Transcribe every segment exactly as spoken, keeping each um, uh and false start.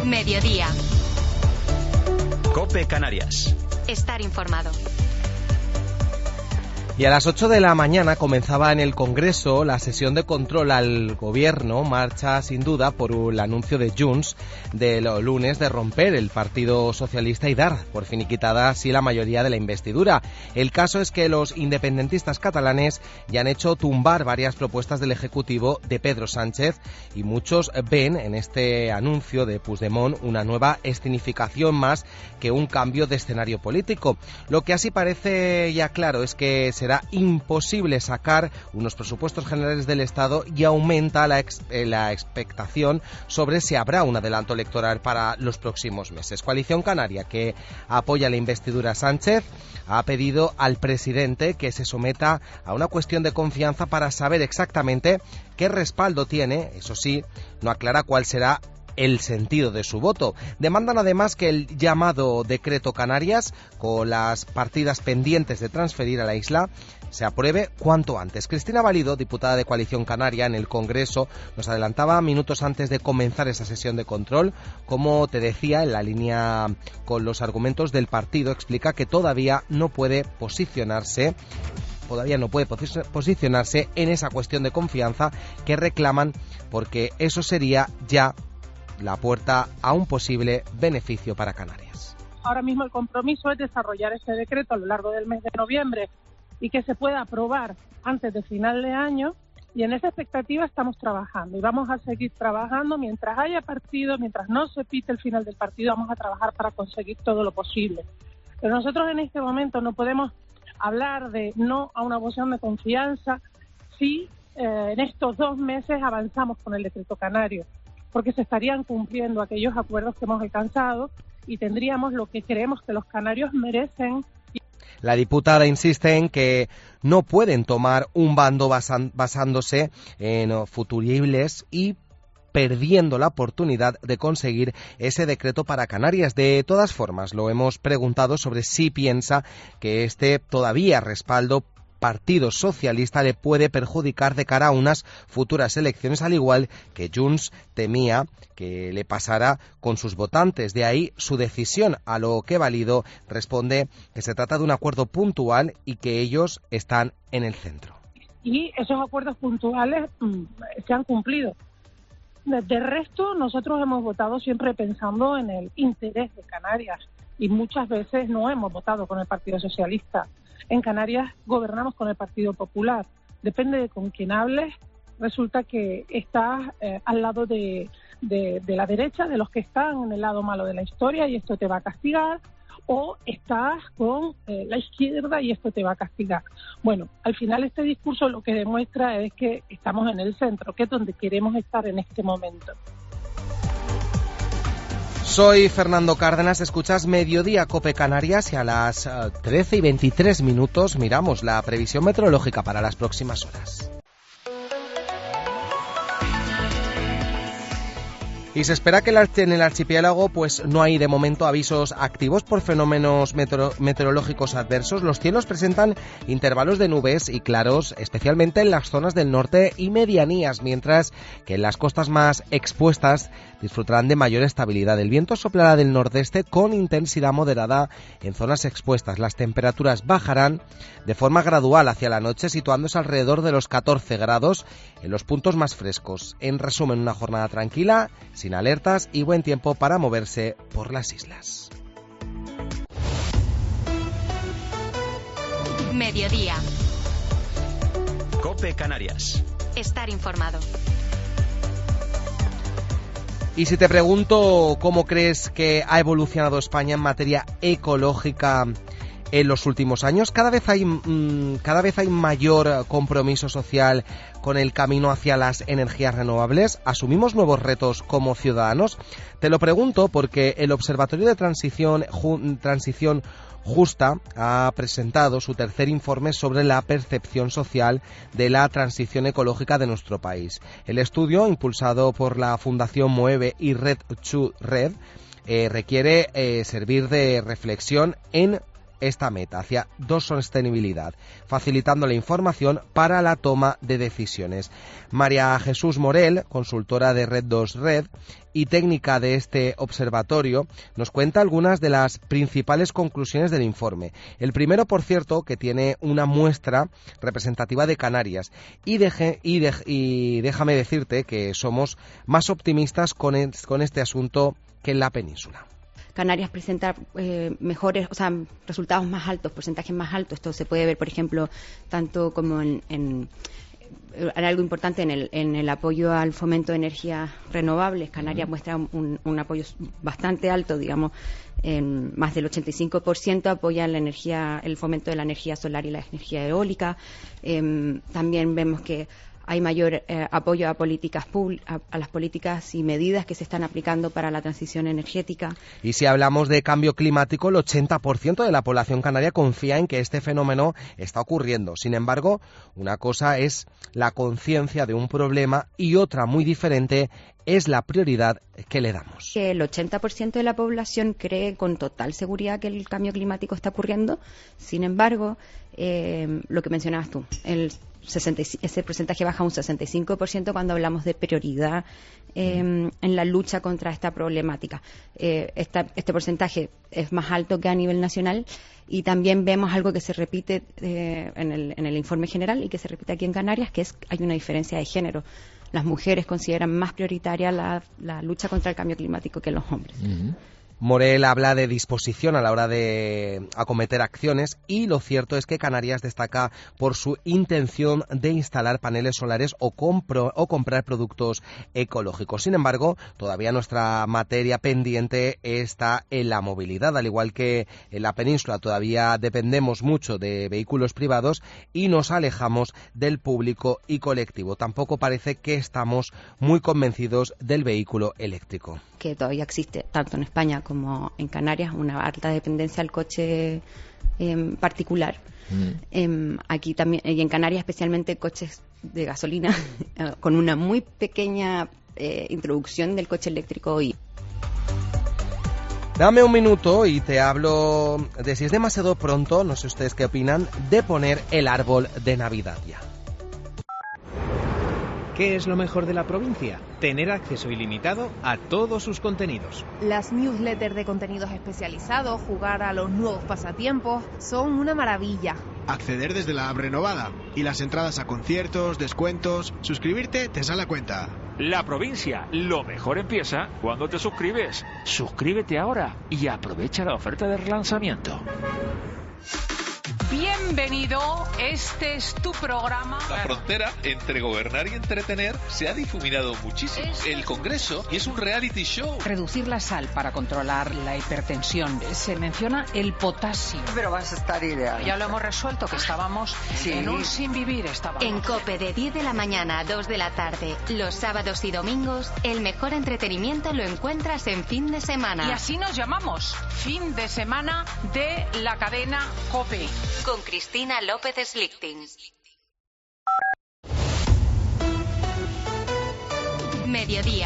Mediodía. COPE Canarias. Estar informado. Y a las ocho de la mañana comenzaba en el Congreso la sesión de control al Gobierno, marcha sin duda por el anuncio de Junts del lunes de romper el Partido Socialista y dar por finiquitada así la mayoría de la investidura. El caso es que los independentistas catalanes ya han hecho tumbar varias propuestas del Ejecutivo de Pedro Sánchez y muchos ven en este anuncio de Puigdemont una nueva escenificación más que un cambio de escenario político. Lo que así parece ya claro es que será imposible sacar unos presupuestos generales del Estado y aumenta la, ex, eh, la expectación sobre si habrá un adelanto electoral para los próximos meses. Coalición Canaria, que apoya la investidura a Sánchez, ha pedido al presidente que se someta a una cuestión de confianza para saber exactamente qué respaldo tiene. Eso sí, no aclara cuál será el sentido de su voto. Demandan además que el llamado Decreto Canarias, con las partidas pendientes de transferir a la isla, se apruebe cuanto antes. Cristina Valido, diputada de Coalición Canaria en el Congreso, nos adelantaba minutos antes de comenzar esa sesión de control. Como te decía, en la línea con los argumentos del partido, explica que todavía no puede posicionarse todavía no puede posicionarse en esa cuestión de confianza que reclaman, porque eso sería ya la puerta a un posible beneficio para Canarias. Ahora mismo el compromiso es desarrollar ese decreto a lo largo del mes de noviembre y que se pueda aprobar antes de final de año, y en esa expectativa estamos trabajando y vamos a seguir trabajando mientras haya partido, mientras no se pite el final del partido, vamos a trabajar para conseguir todo lo posible. Pero nosotros en este momento no podemos hablar de no a una moción de confianza si eh, en estos dos meses avanzamos con el decreto canario, porque se estarían cumpliendo aquellos acuerdos que hemos alcanzado y tendríamos lo que creemos que los canarios merecen. La diputada insiste en que no pueden tomar un bando basan, basándose en futuribles y perdiendo la oportunidad de conseguir ese decreto para Canarias. De todas formas, lo hemos preguntado sobre si piensa que este todavía respaldo Partido Socialista le puede perjudicar de cara a unas futuras elecciones, al igual que Junts temía que le pasara con sus votantes. De ahí su decisión, a lo que Valido responde que se trata de un acuerdo puntual y que ellos están en el centro. Y esos acuerdos puntuales mmm, se han cumplido. De resto, nosotros hemos votado siempre pensando en el interés de Canarias y muchas veces no hemos votado con el Partido Socialista. En Canarias gobernamos con el Partido Popular. Depende de con quién hables, resulta que estás eh, al lado de, de, de la derecha, de los que están en el lado malo de la historia y esto te va a castigar, o estás con eh, la izquierda y esto te va a castigar. Bueno, al final este discurso lo que demuestra es que estamos en el centro, que es donde queremos estar en este momento. Soy Fernando Cárdenas, escuchas Mediodía COPE Canarias y a las uh, trece y veintitrés minutos miramos la previsión meteorológica para las próximas horas. Y se espera que en el archipiélago pues no hay de momento avisos activos por fenómenos meteoro- meteorológicos adversos. Los cielos presentan intervalos de nubes y claros, especialmente en las zonas del norte y medianías, mientras que en las costas más expuestas disfrutarán de mayor estabilidad. El viento soplará del nordeste con intensidad moderada en zonas expuestas. Las temperaturas bajarán de forma gradual hacia la noche, situándose alrededor de los catorce grados en los puntos más frescos. En resumen, una jornada tranquila, sin alertas y buen tiempo para moverse por las islas. Mediodía. COPE Canarias. Estar informado. Y si te pregunto cómo crees que ha evolucionado España en materia ecológica en los últimos años, cada vez hay mmm, cada vez hay mayor compromiso social con el camino hacia las energías renovables. ¿Asumimos nuevos retos como ciudadanos? Te lo pregunto porque el Observatorio de Transición, Ju- Transición Justa ha presentado su tercer informe sobre la percepción social de la transición ecológica de nuestro país. El estudio, impulsado por la Fundación Moeve y Red to Red, eh, requiere eh, servir de reflexión en esta meta hacia dos sostenibilidad, facilitando la información para la toma de decisiones. María Jesús Morel, consultora de Red dos Red y técnica de este observatorio, nos cuenta algunas de las principales conclusiones del informe. El primero, por cierto, que tiene una muestra representativa de Canarias. Y, deje, y, de, y déjame decirte que somos más optimistas con, el, con este asunto que en la península. Canarias presenta eh, mejores, o sea, resultados más altos, porcentajes más altos. Esto se puede ver, por ejemplo, tanto como en... en algo importante en el, en el apoyo al fomento de energías renovables. Canarias muestra un, un apoyo bastante alto, digamos, en más del ochenta y cinco por ciento apoya la energía, el fomento de la energía solar y la energía eólica. Eh, también vemos que hay mayor eh, apoyo a políticas a, a las políticas y medidas que se están aplicando para la transición energética. Y si hablamos de cambio climático, el ochenta por ciento de la población canaria confía en que este fenómeno está ocurriendo. Sin embargo, una cosa es la conciencia de un problema y otra muy diferente es la prioridad que le damos. El ochenta por ciento de la población cree con total seguridad que el cambio climático está ocurriendo. Sin embargo, eh, lo que mencionabas tú, el sesenta, ese porcentaje baja a un sesenta y cinco por ciento cuando hablamos de prioridad eh, en la lucha contra esta problemática. Eh, esta, este porcentaje es más alto que a nivel nacional y también vemos algo que se repite eh, en, el, en el informe general y que se repite aquí en Canarias, que es hay una diferencia de género. Las mujeres consideran más prioritaria la, la lucha contra el cambio climático que los hombres. Uh-huh. Morel habla de disposición a la hora de acometer acciones y lo cierto es que Canarias destaca por su intención de instalar paneles solares o, compro, o comprar productos ecológicos. Sin embargo, todavía nuestra materia pendiente está en la movilidad, al igual que en la península todavía dependemos mucho de vehículos privados y nos alejamos del público y colectivo. Tampoco parece que estamos muy convencidos del vehículo eléctrico. Que todavía existe, tanto en España como en Canarias, una alta dependencia al coche eh, particular. Mm. Eh, aquí también, y en Canarias especialmente coches de gasolina, con una muy pequeña eh, introducción del coche eléctrico hoy. Dame un minuto y te hablo de si es demasiado pronto, no sé ustedes qué opinan, de poner el árbol de Navidad ya. ¿Qué es lo mejor de la provincia? Tener acceso ilimitado a todos sus contenidos. Las newsletters de contenidos especializados, jugar a los nuevos pasatiempos, son una maravilla. Acceder desde la app renovada y las entradas a conciertos, descuentos, suscribirte te sale a cuenta. La provincia, lo mejor empieza cuando te suscribes. Suscríbete ahora y aprovecha la oferta de relanzamiento. Bienvenido, este es tu programa. La frontera entre gobernar y entretener se ha difuminado muchísimo. Es... El Congreso es un reality show. Reducir la sal para controlar la hipertensión. Se menciona el potasio. Pero vas a estar ideal. Ya lo hemos resuelto, que estábamos sí. en un sin vivir. Estábamos. En COPE de diez de la mañana a dos de la tarde, los sábados y domingos, el mejor entretenimiento lo encuentras en Fin de Semana. Y así nos llamamos, Fin de Semana de la cadena COPE. Con Cristina López Slichting. Mediodía.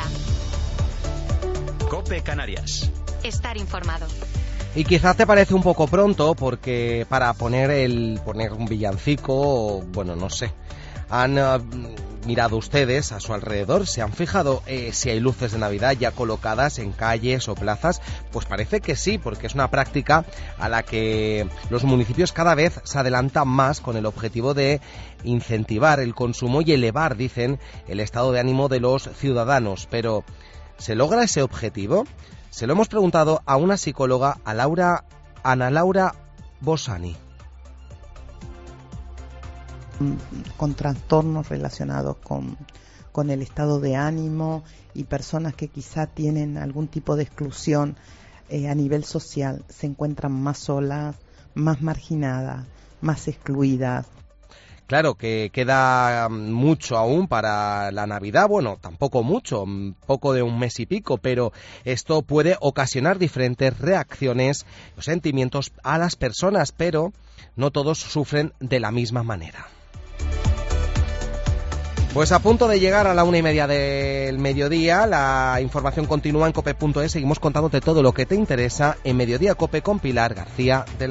COPE Canarias. Estar informado. Y quizás te parece un poco pronto porque para poner el poner un villancico, o, bueno, no sé. Han uh, mirado ustedes a su alrededor, se han fijado eh, si hay luces de Navidad ya colocadas en calles o plazas. Pues parece que sí, porque es una práctica a la que los municipios cada vez se adelantan más con el objetivo de incentivar el consumo y elevar, dicen, el estado de ánimo de los ciudadanos. Pero ¿se logra ese objetivo? Se lo hemos preguntado a una psicóloga, a Laura, Ana Laura Bosani. Con trastornos relacionados con, con el estado de ánimo y personas que quizá tienen algún tipo de exclusión eh, a nivel social, se encuentran más solas, más marginadas, más excluidas. Claro que queda mucho aún para la Navidad, bueno, tampoco mucho, poco de un mes y pico, pero esto puede ocasionar diferentes reacciones o sentimientos a las personas, pero no todos sufren de la misma manera. Pues a punto de llegar a la una y media del mediodía, la información continúa en cope punto es, seguimos contándote todo lo que te interesa en Mediodía Cope con Pilar García de la